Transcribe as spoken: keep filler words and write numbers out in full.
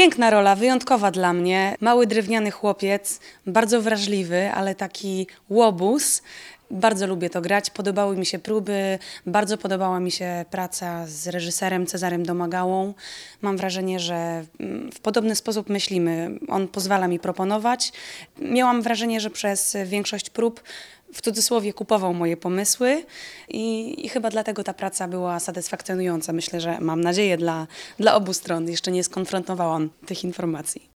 Piękna rola, wyjątkowa dla mnie. Mały drewniany chłopiec, bardzo wrażliwy, ale taki łobuz. Bardzo lubię to grać, podobały mi się próby, bardzo podobała mi się praca z reżyserem Cezarym Domagałą. Mam wrażenie, że w podobny sposób myślimy. On pozwala mi proponować. Miałam wrażenie, że przez większość prób w cudzysłowie kupował moje pomysły i, i chyba dlatego ta praca była satysfakcjonująca. Myślę, że mam nadzieję dla, dla obu stron. Jeszcze nie skonfrontowałam tych informacji.